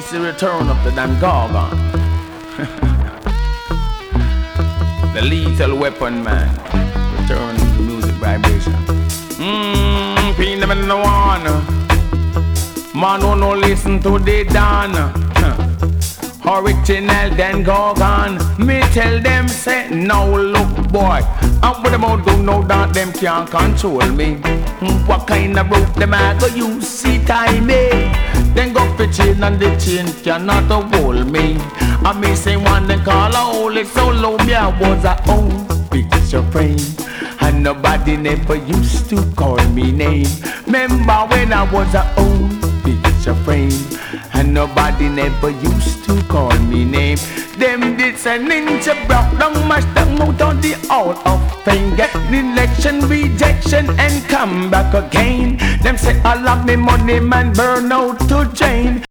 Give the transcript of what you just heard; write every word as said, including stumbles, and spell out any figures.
It's the return of the damn Gorgon. The lethal weapon, man. Return to music vibration. Mmm, peanut and no one. Man who no listen to the Dan. Original then Gorgon. Me tell them say, now look boy, I'm with them out go know that them can't control me. What kind of rope them I go use see time me? Then go for chain and the chain cannot hold me. I me say one then call a holy solo me I was a own picture frame. And nobody never used to call me name. Remember when I was a own picture frame. And nobody never used to call me name. Them did say ninja broke down, mash down out on the out of fame. Get election, rejection and come back again. Them say I love me money man burn out to drain.